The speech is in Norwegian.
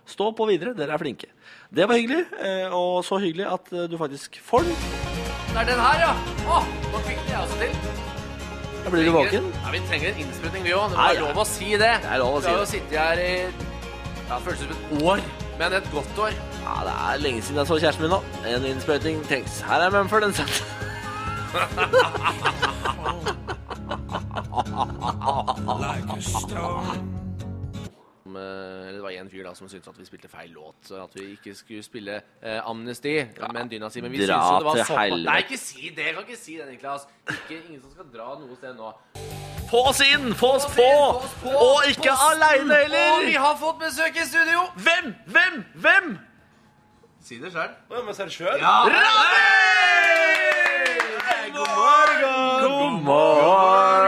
Stå på videre, dere flinke. Det var hyggelig, og så hyggelig at du faktisk får den. Det den her, ja. Nå fikk jeg altså til. Da blir du våken. Ja, vi trenger en innsprutning, vi også. Det var lov å si det. Det lov å si det. Vi har jo sittet her i, føles som et år, men et godt år. Ja, det lenge siden jeg så kjæresten min nå. En innsprøyting trengs. Her Mumford & Sons. Det var en fyr da som syntes at vi spilte feil låt, at vi ikke skulle spille Amnesty med en Dynasty, men vi synes jo det var sånn. Nei, ikke si det, jeg kan ikke si det, Niklas. Ingen som skal dra noe sted nå. Få oss inn, få oss på, og ikke alene heller. Og vi har fått besøk i studio. Hvem? Si det selv. Men ser det selv? Ja. Rami! God morgen!